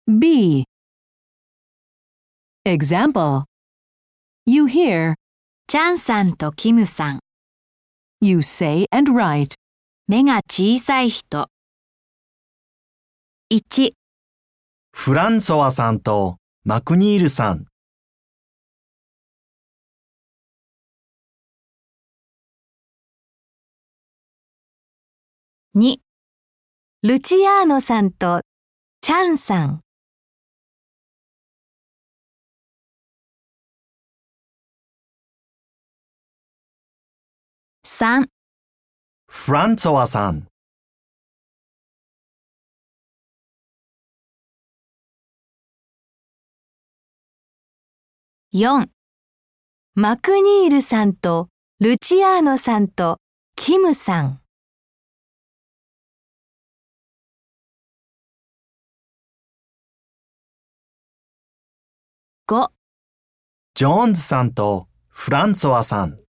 B. Example. You hear, チャンさんとキムさん、 you say and write. 目が小さい人。1、 フランソワさんとマクニールさん。 2、ルチアーノさんとチャンさん。3、 フランソワさん。 4、マクニールさんとルチアーノさんとキムさん。5、 ジョーンズさんとフランソワさん。